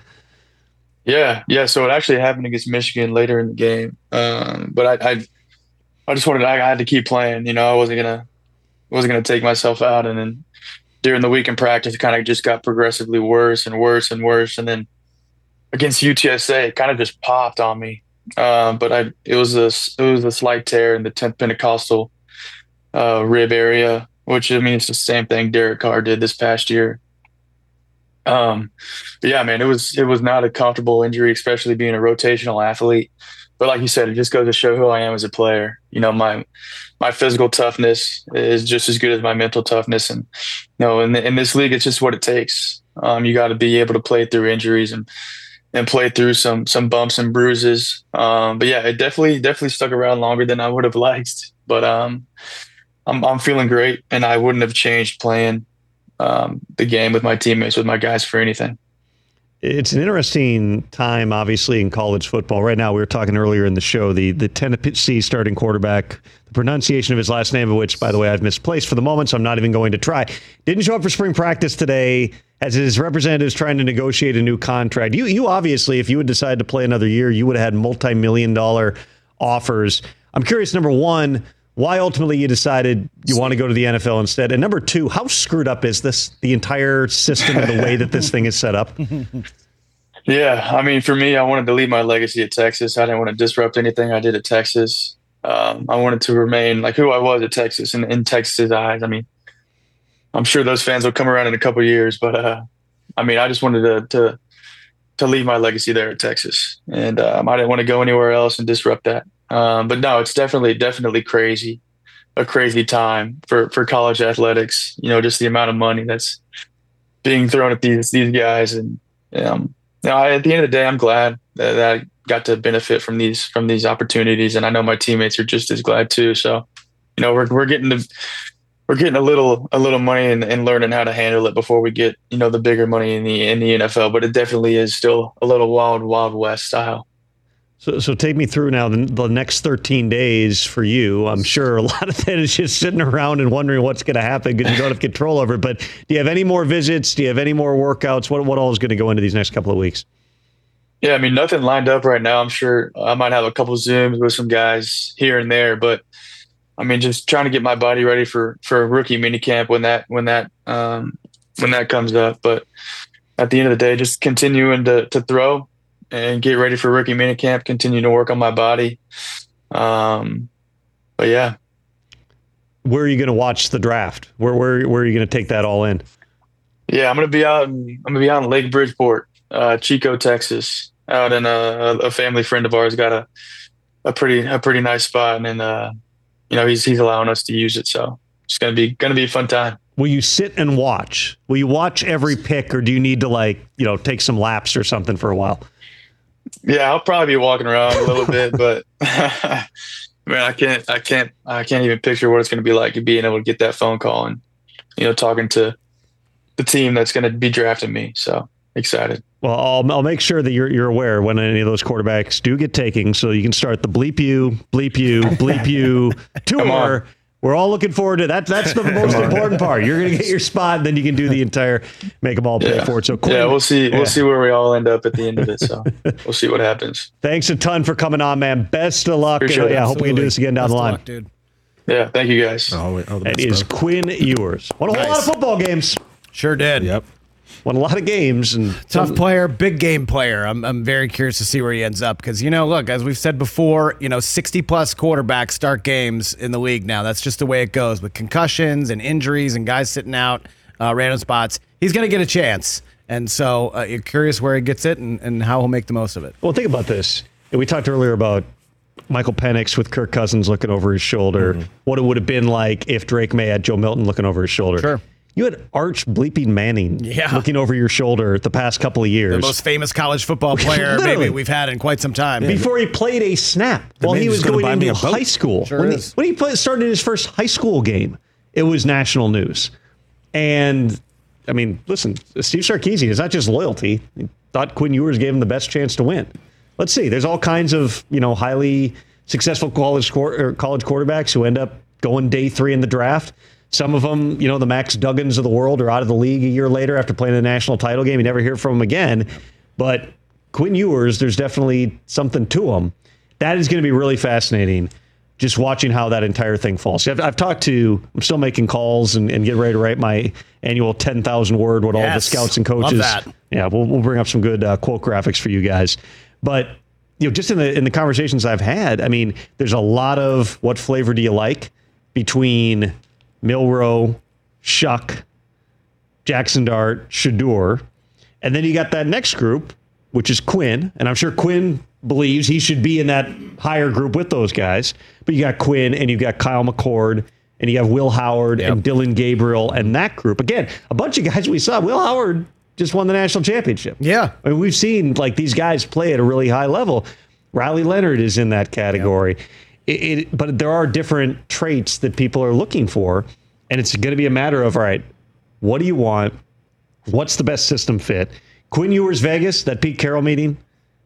Yeah, yeah. So it actually happened against Michigan later in the game, um, but I, I, I just wanted. I had to keep playing. You know, I wasn't gonna, wasn't gonna take myself out. And then during the week in practice, it kind of just got progressively worse and worse and worse. And then against U T S A, it kind of just popped on me. Um, but I, it was a, it was a slight tear in the tenth Pentecostal uh, rib area, which I mean, it's the same thing Derek Carr did this past year. Um, but yeah, man, it was, it was not a comfortable injury, especially being a rotational athlete. But like you said, it just goes to show who I am as a player. You know, my, my physical toughness is just as good as my mental toughness. And, you know, in, the, in this league, it's just what it takes. Um, you got to be able to play through injuries and, and play through some, some bumps and bruises. Um, but yeah, it definitely, definitely stuck around longer than I would have liked, but, um, I'm, I'm feeling great, and I wouldn't have changed playing um, the game with my teammates, with my guys, for anything. It's an interesting time, obviously, in college football. Right now, we were talking earlier in the show, the, the Tennessee starting quarterback, the pronunciation of his last name, of which, by the way, I've misplaced for the moment, so I'm not even going to try. Didn't show up for spring practice today as his representatives trying to negotiate a new contract. You, you obviously, if you had decided to play another year, you would have had multi-million dollar offers. I'm curious, number one, why ultimately you decided you want to go to the N F L instead? And number two, how screwed up is this, the entire system and the way that this thing is set up? Yeah, I mean, for me, I wanted to leave my legacy at Texas. I didn't want to disrupt anything I did at Texas. Um, I wanted to remain like who I was at Texas and in Texas' eyes. I mean, I'm sure those fans will come around in a couple of years, but uh, I mean, I just wanted to, to to leave my legacy there at Texas, and um, I didn't want to go anywhere else and disrupt that. Um, but no, it's definitely, definitely crazy, a crazy time for, for college athletics, you know, just the amount of money that's being thrown at these, these guys. And, um, you know, I, at the end of the day, I'm glad that, that I got to benefit from these, from these opportunities. And I know my teammates are just as glad too. So, you know, we're, we're getting the, we're getting a little, a little money and, and learning how to handle it before we get, you know, the bigger money in the, in the N F L, but it definitely is still a little wild, wild West style. So, so take me through now the, the next thirteen days for you. I'm sure a lot of that is just sitting around and wondering what's going to happen because you don't have control over it. But do you have any more visits? Do you have any more workouts? What what all is going to go into these next couple of weeks? Yeah, I mean, nothing lined up right now. I'm sure I might have a couple of Zooms with some guys here and there, but I mean, just trying to get my body ready for for rookie minicamp when that when that um, when that comes up. But at the end of the day, just continuing to to throw and get ready for rookie minicamp, continue to work on my body. Um, but yeah. Where are you going to watch the draft? Where where where are you going to take that all in? Yeah, I'm going to be out in, I'm going to be out in Lake Bridgeport, uh, Chico, Texas, out in a, a family friend of ours got a, a pretty, a pretty nice spot. And then, uh, you know, he's, he's allowing us to use it. So it's going to be, going to be a fun time. Will you sit and watch? Will you watch every pick or do you need to like, you know, take some laps or something for a while? Yeah, I'll probably be walking around a little bit, but man, I can't, I can't, I can't even picture what it's going to be like being able to get that phone call and, you know, talking to the team that's going to be drafting me. So excited. Well, I'll, I'll make sure that you're you're aware when any of those quarterbacks do get taken, so you can start the bleep you, bleep you, bleep you tour. We're all looking forward to that. That's the most important part. You're going to get your spot, and then you can do the entire make them all pay yeah. for it. So Quinn, yeah, we'll see. Yeah. We'll see where we all end up at the end of it. So we'll see what happens. Thanks a ton for coming on, man. Best of luck. Appreciate and, it. yeah, I hope we can do this again down Best the of line. luck, dude. Yeah, thank you guys. Oh, oh, that is bro. Quinn Ewers. Won a Nice. whole lot of football games. Sure did. Yep. Won a lot of games and Tough some, player, big game player. I'm I'm very curious to see where he ends up because, you know, look, as we've said before, you know, sixty plus quarterbacks start games in the league now. That's just the way it goes with concussions and injuries and guys sitting out uh, random spots. He's going to get a chance. And so uh, you're curious where he gets it and, and how he'll make the most of it. Well, think about this. We talked earlier about Michael Penix with Kirk Cousins looking over his shoulder, mm-hmm. what it would have been like if Drake May had Joe Milton looking over his shoulder. Sure. You had Arch Bleeping Manning yeah. looking over your shoulder the past couple of years. The most famous college football player maybe we've had in quite some time. Before he played a snap The while he was going into high high school. Sure when, is. he, when he played, started his first high school game, it was national news. And, I mean, listen, Steve Sarkisian, it's not just loyalty. He thought Quinn Ewers gave him the best chance to win. Let's see. There's all kinds of, you know, highly successful college or college quarterbacks who end up going day three in the draft. Some of them, you know, the Max Duggans of the world are out of the league a year later after playing the national title game. You never hear from them again. But Quinn Ewers, there's definitely something to him. That is going to be really fascinating, just watching how that entire thing falls. I've, I've talked to, I'm still making calls and, and getting ready to write my annual ten thousand word with all Yes. the scouts and coaches. Love that. Yeah, we'll, we'll bring up some good uh, quote graphics for you guys. But, you know, just in the in the conversations I've had, I mean, there's a lot of what flavor do you like between Milroe, Shuck, Jackson Dart, Shedeur. And then you got that next group, which is Quinn. And I'm sure Quinn believes he should be in that higher group with those guys. But you got Quinn and you've got Kyle McCord and you have Will Howard Yep. and Dylan Gabriel and that group. Again, a bunch of guys we saw. Will Howard just won the national championship. Yeah. I mean, we've seen like these guys play at a really high level. Riley Leonard is in that category. Yep. It, it, but there are different traits that people are looking for. And it's going to be a matter of, all right, what do you want? What's the best system fit? Quinn Ewers, Vegas, that Pete Carroll meeting,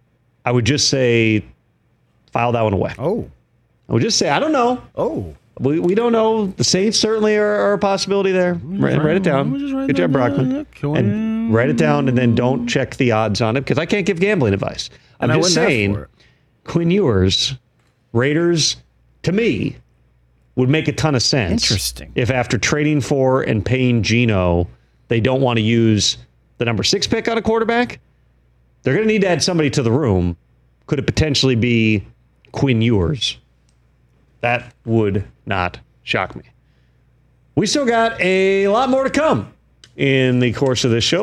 I would just say file that one away. Oh. I would just say, I don't know. Oh. We we don't know. The Saints certainly are, are a possibility there. Write, write it down. Good job, Brockman. And write it down and then don't check the odds on it because I can't give gambling advice. I'm And I just wouldn't ask saying, for it. Quinn Ewers, Raiders, to me, would make a ton of sense. Interesting. If after trading for and paying Geno, they don't want to use the number six pick on a quarterback, they're going to need to add somebody to the room. Could it potentially be Quinn Ewers? That would not shock me. We still got a lot more to come in the course of this show.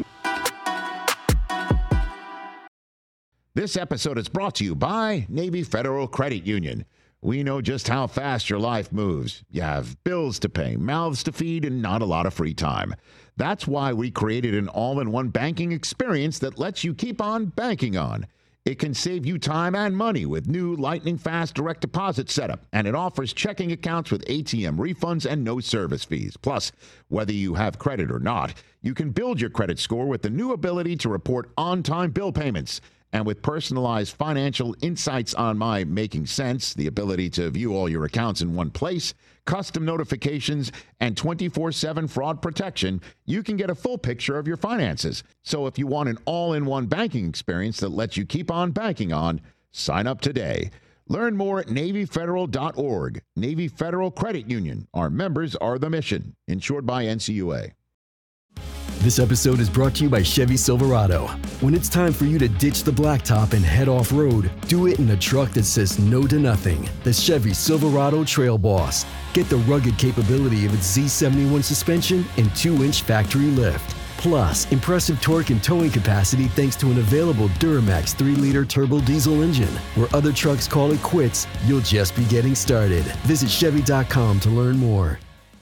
This episode is brought to you by Navy Federal Credit Union. We know just how fast your life moves. You have bills to pay, mouths to feed, and not a lot of free time. That's why we created an all-in-one banking experience that lets you keep on banking on. It can save you time and money with new lightning-fast direct deposit setup, and it offers checking accounts with A T M refunds and no service fees. Plus, whether you have credit or not, you can build your credit score with the new ability to report on-time bill payments. And with personalized financial insights on My Making Sense, the ability to view all your accounts in one place, custom notifications, and twenty-four seven fraud protection, you can get a full picture of your finances. So if you want an all-in-one banking experience that lets you keep on banking on, sign up today. Learn more at Navy Federal dot org. Navy Federal Credit Union. Our members are the mission. Insured by N C U A. This episode is brought to you by Chevy Silverado. When it's time for you to ditch the blacktop and head off-road, do it in a truck that says no to nothing. The Chevy Silverado Trail Boss. Get the rugged capability of its Z seventy-one suspension and two inch factory lift. Plus, impressive torque and towing capacity thanks to an available Duramax three liter turbo diesel engine. Where other trucks call it quits, you'll just be getting started. Visit Chevy dot com to learn more.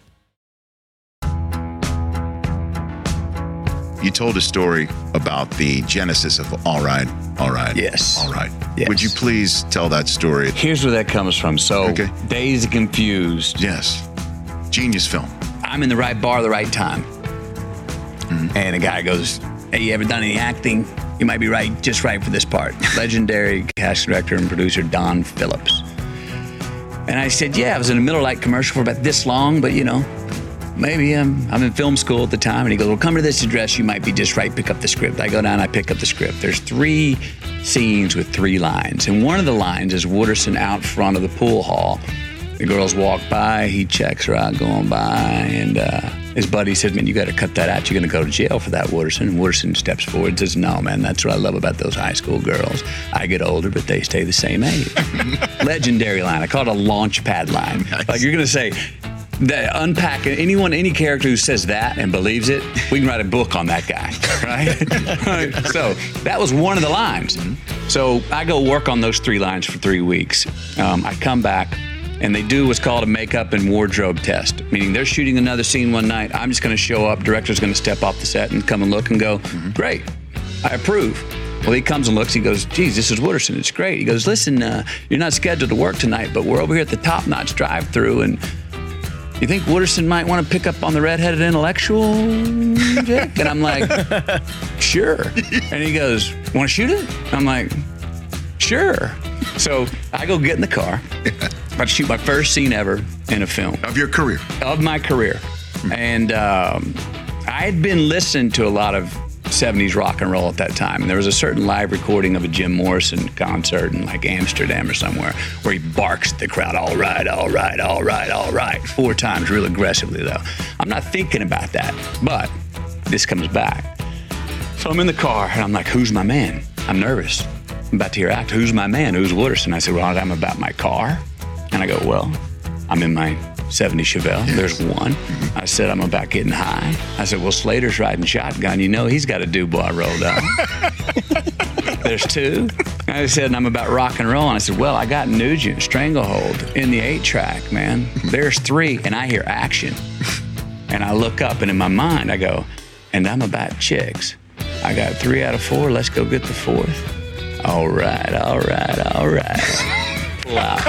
You told a story about the genesis of All Right, All Right. Yes. All Right. Yes. Would you please tell that story? Here's where that comes from. So, okay. Dazed and Confused. Yes. Genius film. I'm in the right bar, the right time. Mm-hmm. And a guy goes, hey, you ever done any acting? You might be right, just right for this part. Legendary casting director and producer Don Phillips. And I said, yeah, I was in the Miller Lite commercial for about this long, but you know, maybe I'm, I'm in film school at the time. And he goes, well, come to this address. You might be just right. Pick up the script. I go down, I pick up the script. There's three scenes with three lines. And one of the lines is Wooderson out front of the pool hall. The girls walk by. He checks her out going by. And uh, his buddy says, man, you got to cut that out. You're going to go to jail for that, Wooderson. And Wooderson steps forward and says, no, man, that's what I love about those high school girls. I get older, but they stay the same age. Legendary line. I call it a launch pad line. Nice. Like you're going to say, that unpack anyone, any character who says that and believes it, we can write a book on that guy, right? So that was one of the lines. So I go work on those three lines for three weeks. Um, I come back and they do what's called a makeup and wardrobe test, meaning they're shooting another scene one night. I'm just going to show up. Director's going to step off the set and come and look and go, great, I approve. Well, he comes and looks. He goes, geez, this is Wooderson. It's great. He goes, listen, uh, you're not scheduled to work tonight, but we're over here at the Top Notch drive-thru and you think Wooderson might want to pick up on the redheaded intellectual, Jake? And I'm like, sure. And he goes, want to shoot it? I'm like, sure. So I go get in the car. I'm about to shoot my first scene ever in a film. Of your career? Of my career. And um, I had been listening to a lot of seventies rock and roll at that time. And there was a certain live recording of a Jim Morrison concert in like Amsterdam or somewhere where he barks at the crowd, all right, all right, all right, all right, four times real aggressively though. I'm not thinking about that, but this comes back. So I'm in the car and I'm like, who's my man? I'm nervous. I'm about to hear act, who's my man? Who's Wooderson? I said, well, I'm about my car. And I go, well, I'm in my seventy Chevelle. Yes. There's one. I said, I'm about getting high. I said, well, Slater's riding shotgun. You know he's got a Dubois rolled up. There's two. I said, and I'm about rock and roll. And I said, well, I got Nugent, Stranglehold in the eight track, man. There's three. And I hear action. And I look up and in my mind, I go, and I'm about chicks. I got three out of four. Let's go get the fourth. All right, all right, all right. Wow.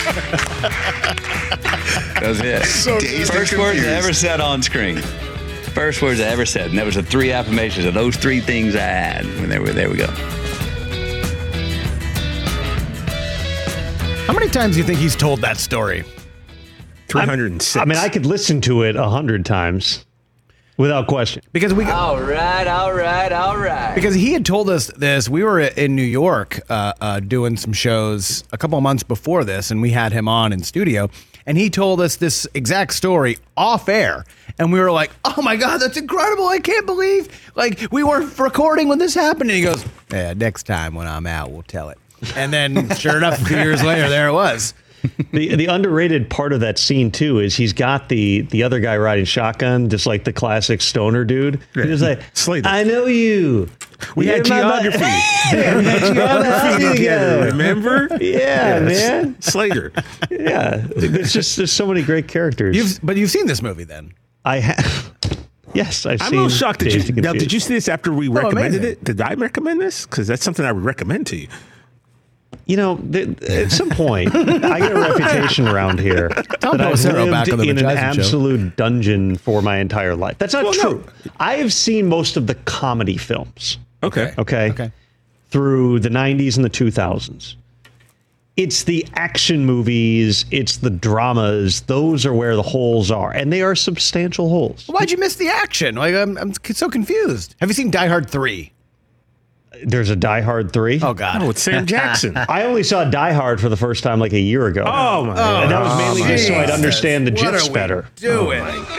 That was it. So First words I ever said on screen. First words I ever said. And that was the three affirmations of those three things I had. And there we, there we go. How many times do you think he's told that story? three hundred six. I mean, I could listen to it a hundred times without question. Because we all right, all right, all right. Because he had told us this. We were in New York uh, uh, doing some shows a couple of months before this, and we had him on in studio, and he told us this exact story off air, and we were like, "Oh my God, that's incredible! I can't believe like we weren't recording when this happened." And he goes, "Yeah, next time when I'm out, we'll tell it." And then, sure enough, a few years later, there it was. the the underrated part of that scene too is he's got the the other guy riding shotgun, just like the classic stoner dude. Yeah. He's like, Slater. I know you. We You're had my bu- geography. Yeah, we had geography together. Remember? Yeah, Yes. man. Slater. Yeah, there's just there's so many great characters. You've, but you've seen this movie then? I have. Yes, I've I'm seen. a little shocked that Dazed you. and Now, did Confused. you see this after we Oh, recommended amazing. it? Did I recommend this? Because that's something I would recommend to you. You know, th- at some point, I get a reputation around here Tom that I've Pelissero lived back on the in an Majazi Show. absolute dungeon for my entire life. That's not Well, true. no. I have seen most of the comedy films. Okay. Okay. Okay. Through the nineties and the two thousands. It's the action movies, it's the dramas. Those are where the holes are, and they are substantial holes. Why'd you miss the action? Like I'm, I'm so confused. Have you seen Die Hard three? There's a Die Hard three. Oh God. Oh, it's Sam Jackson. I only saw Die Hard for the first time like a year ago. Oh, my And God. that was mainly just so I'd understand the What gifs are we better. doing?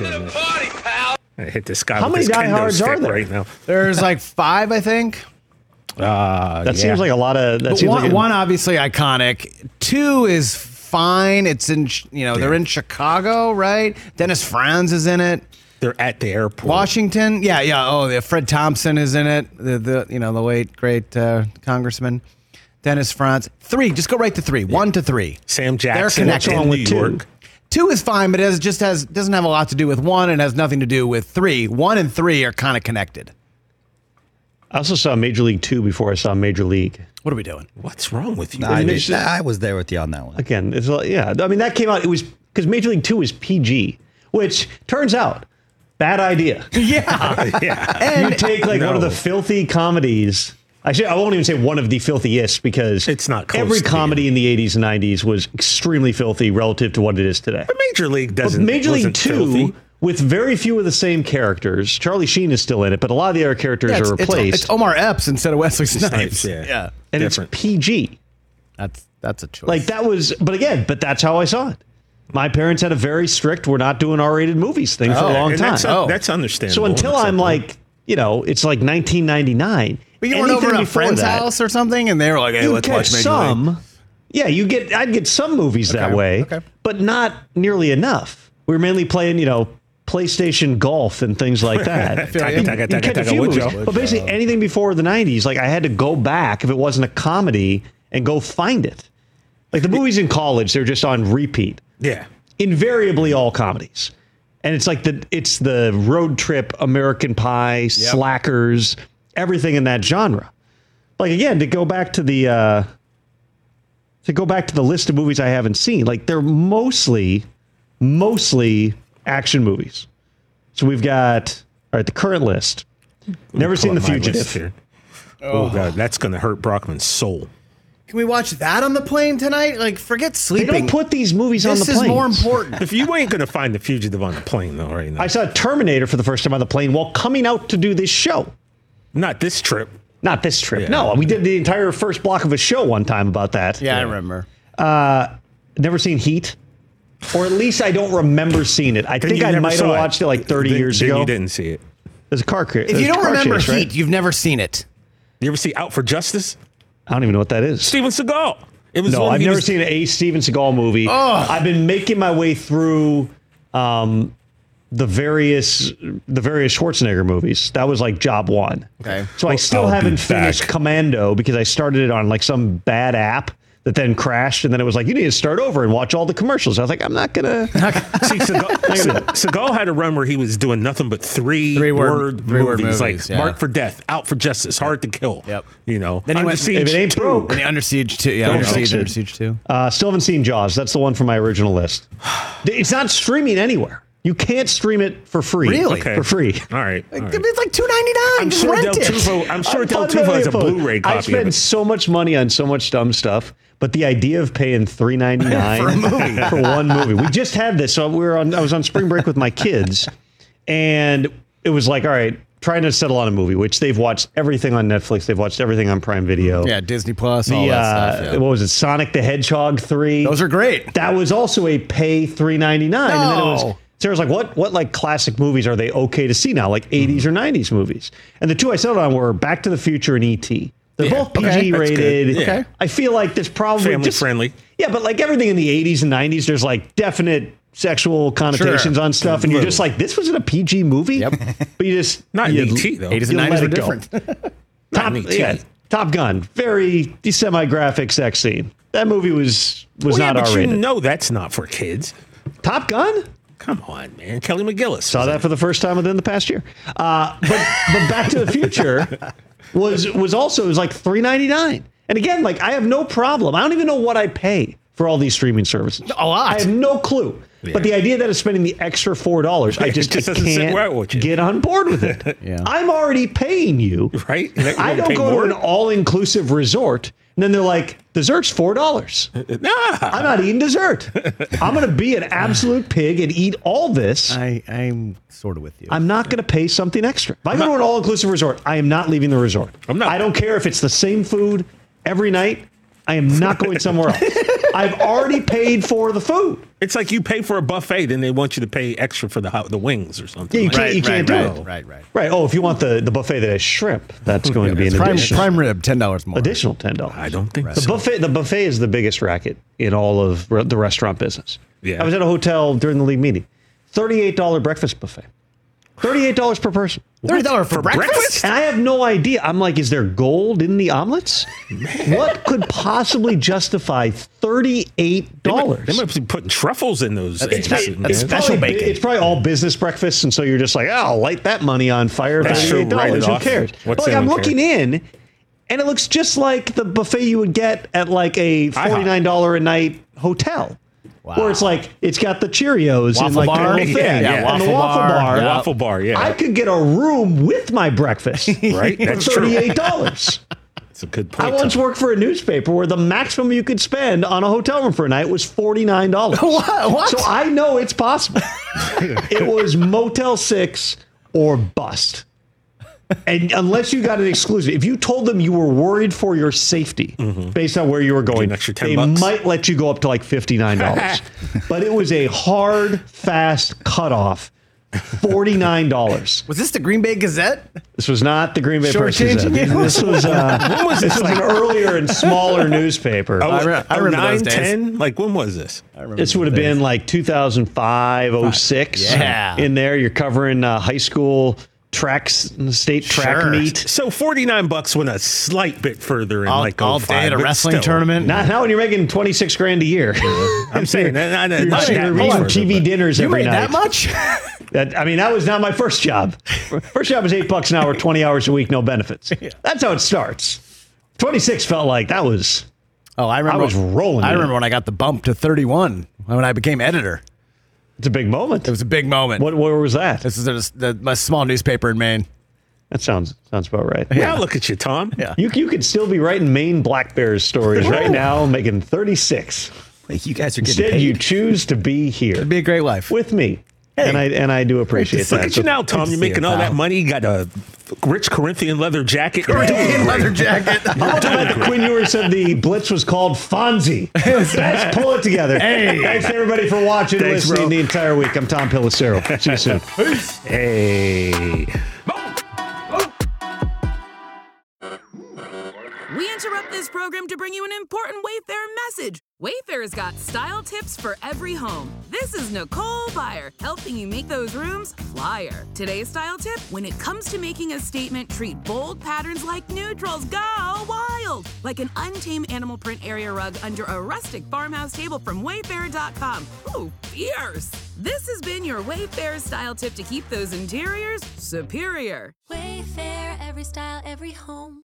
I hit this guy How with many this Die kendo Hards are stick there? right now. There's like five, I think. Uh, That seems like a lot of. That But seems one, like a- one obviously iconic. Two is fine. It's in ch- you know they're in Chicago, right? Dennis Franz is in it. They're at the airport. Washington, yeah, yeah. Oh, the Fred Thompson is in it. The the you know the late great uh, congressman Dennis Franz. Three, just go right to three. One to three. Sam They're Jackson. What's connected. wrong with New two? York. Two is fine, but it has, just has doesn't have a lot to do with one, and has nothing to do with three. One and three are kind of connected. I also saw Major League Two before I saw Major League. What are we doing? What's wrong with you? I, And did- it's- I was there with you on that one. Again, it's like- yeah. I mean, that came out. It was because Major League Two is P G, which turns out bad idea. Yeah, yeah. You take like one of No. the filthy comedies. Actually, I won't even say one of the filthiest because It's not close every to comedy being. in the eighties and nineties was extremely filthy relative to what it is today. But Major League But doesn't. Major League wasn't Two, filthy. with very few of the same characters, Charlie Sheen is still in it, but a lot of the other characters Yeah, it's, are it's, replaced, it's Omar Epps instead of Wesley Snipes. Snipes, yeah. yeah. and different. it's P G. That's that's a choice. Like that was, but again, but that's how I saw it. My parents had a very strict, we're not doing R-rated movies thing for Oh, a long And time. that's, Oh. that's understandable. So until at some I'm point. like, you know, it's like nineteen ninety-nine. But you weren't Anything over at a before friend's that, house or something, and they were like, "Hey, you'd let's catch watch Major some. League." Yeah, you get. I'd get some movies that Okay, way, okay. but not nearly enough. We were mainly playing, you know, PlayStation golf and things like that. feel Taka, you. taka, You taka, catch a taka, few would movies, you? but basically anything before the nineties, like I had to go back if it wasn't a comedy and go find it. Like the movies in college, they're just on repeat. Yeah. Invariably all comedies. And it's like the it's the road trip, American Pie, Slackers, everything in that genre. Like again, to go back to the uh to go back to the list of movies I haven't seen, like they're mostly mostly action movies. So we've got all right, the current list. Never seen Pull The up my list Fugitive. here. Oh, God, that's going to hurt Brockman's soul. Can we watch that on the plane tonight? Like, forget They sleeping. don't put these movies on this the is plane. more important. If you ain't going to find The Fugitive on the plane, though, right now. I saw Terminator for the first time on the plane while coming out to do this show. Not this trip. Not this trip. Yeah. No, we did the entire first block of a show one time about that. Yeah, I remember. Uh, never seen Heat, or at least I don't remember seeing it. I Then think you I never might have saw it. watched it like thirty Then- years then ago. You didn't see it. There's a car crash. If you don't car remember chase, Heat, right? you've never seen it. You ever see Out for Justice? I don't even know what that is. Steven Seagal. It was No, when I've he never was- seen a Steven Seagal movie. Ugh. I've been making my way through um, the various the various Schwarzenegger movies. That was like job one. Okay. So I still I'll be haven't finished back. Commando because I started it on like some bad app that then crashed, and then it was like, you need to start over and watch all the commercials. I was like, I'm not gonna. See, Seagal, Se- Seagal had a run where he was doing nothing but three, Three word- word, three word movies, movies, like yeah. Marked for Death, Out for Justice, Hard to Kill. Yep. You know, Then he Under went- Siege if it ain't two. broke. And the Under Siege two. Yeah, Don't Under fix Siege, it. Under Siege two. Uh, still haven't seen Jaws. That's the one from my original list. It's not streaming anywhere. You can't stream it for free. Really? Okay. For free. All right. all right. It's like two ninety nine. I'm Just sure rent Del it. Tufo. I'm sure I'm Del fundamentally Tufo has a opposed. Blu-ray I copy of spend it. so much money on so much dumb stuff, but the idea of paying three ninety nine For a movie. for one movie. We just had this. So we were on. I was on spring break with my kids, and it was like, all right, trying to settle on a movie, which they've watched everything on Netflix. They've watched everything on Prime Video. Yeah, Disney Plus, The all that uh, stuff. Yeah. what was it? Sonic the Hedgehog three. Those are great. That was also a pay three ninety nine. And then it was No. Sarah's like, what what like classic movies are they okay to see now? Like eighties or nineties movies. And the two I settled on were Back to the Future and E T. They're Yeah, both P G okay, that's rated. good. Yeah. Okay. I feel like there's probably Family just- friendly. Yeah, but like everything in the eighties and nineties, there's like definite sexual connotations Sure. on stuff, and you're just like, this wasn't a P G movie. Yep. But you just Not you, in E T though. eighties and you nineties let were it go. different. Top, Not in E T. yeah, Top Gun, very semi-graphic sex scene. That movie was was Well, yeah, not but R-rated. you know that's not for kids. Top Gun. Come on, man. Kelly McGillis. Saw that for the first time within the past year. Uh, but but Back to the Future was was also it was like three ninety-nine. And again, like I have no problem. I don't even know what I pay for all these streaming services. A lot. I have no clue. Yeah. But the idea that it's spending the extra four dollars, I It just, just I doesn't sit right with can't you. get on board with it. Yeah. I'm already paying you. Right? And then I you're don't gonna go pay to more? an all-inclusive resort, and then they're like, dessert's four dollars. Nah. I'm not eating dessert. I'm going to be an absolute pig and eat all this. I, I'm sort of with you. I'm not going to pay something extra. If I go to an all-inclusive resort, I am not leaving the resort. I'm not. I don't care if it's the same food every night. I am not going somewhere else. I've already paid for the food. It's like you pay for a buffet, then they want you to pay extra for the ho- the wings or something. Yeah, you like can't, that. you can't do right, it. right, right. Right. Oh, if you want the, the buffet that has shrimp, that's going to be an Prime, additional, prime rib, ten dollars more. additional ten dollars. I don't think The so. buffet, the buffet is the biggest racket in all of re- the restaurant business. Yeah. I was at a hotel during the league meeting. thirty-eight dollars breakfast buffet. thirty-eight dollars per person. Thirty dollars for, breakfast? And I have no idea. I'm like, is there gold in the omelets? What could possibly justify thirty-eight dollars? They might be putting truffles in those. It's eggs, not- man. It's special probably, bacon. it's probably all business breakfasts, and so you're just like, oh, I'll light that money on fire. That's true, thirty-eight dollars. write it Who off. cares? What's But like, I'm anyone looking in, and it looks just like the buffet you would get at like a forty-nine dollars a night hotel. Wow. Where it's like, it's got the Cheerios Waffle and like bar? the little thing. Yeah, yeah. And the Waffle waffle bar. bar. Yeah. Waffle bar, yeah. I could get a room with my breakfast Right? for That's true. thirty-eight dollars. That's a good I point. once Tom. worked for a newspaper where the maximum you could spend on a hotel room for a night was forty-nine dollars. What? What? So I know it's possible. It was Motel six or bust. And unless you got an exclusive, if you told them you were worried for your safety based on where you were going, an extra ten they bucks. might let you go up to like fifty-nine dollars. But it was a hard, fast cutoff. forty-nine dollars. Was this the Green Bay Gazette? This was not the Green Bay Press Shortchanging Gazette. you? This was uh, When was this this? was an earlier and smaller newspaper. Oh, I re- I oh, remember nine, those days. ten? Like, when was this? This would have been like two thousand five, oh six. Yeah. In there, you're covering uh, high school tracks, state track Sure. meet. So forty-nine bucks went a slight bit further in all like all oh day five, at a but wrestling still. tournament. Not now when you're making twenty-six grand a year. I'm saying that, not, not, You're, not you're that much eating further, T V but- dinners you every made night. that much? That, I mean, that was not my first job. First job was eight bucks an hour, twenty hours a week, no benefits. That's how it starts. twenty-six felt like that was. Oh, I remember. I was rolling I in it. remember when I got the bump to thirty-one when I became editor. It's a big moment. It was a big moment. What? Where was that? This is the, the, my small newspaper in Maine. That sounds sounds about right. Now look at you, Tom. Yeah. You you could still be writing Maine Black Bears stories right now, making thirty-six. Like, you guys are getting Instead, paid. you choose to be here It'd be a great life. with me, and I and I do appreciate Look that. at you now, Good Tom. to You're see making you, all pal. that money. You got a rich Corinthian leather jacket. You're doing Corinthian great. leather jacket. How about the Quinn Ewers said the Blitz was called Fonzie? Let's pull it together. Hey. Thanks everybody for watching, and Thanks, listening bro. the entire week. I'm Tom Pelissero. See you soon. Hey. We interrupt this program to bring you an important Wayfair message. Wayfair's got style tips for every home. This is Nicole Byer, helping you make those rooms flyer. Today's style tip: when it comes to making a statement, treat bold patterns like neutrals. Go wild! Like an untamed animal print area rug under a rustic farmhouse table from Wayfair dot com. Ooh, fierce! This has been your Wayfair style tip to keep those interiors superior. Wayfair, every style, every home.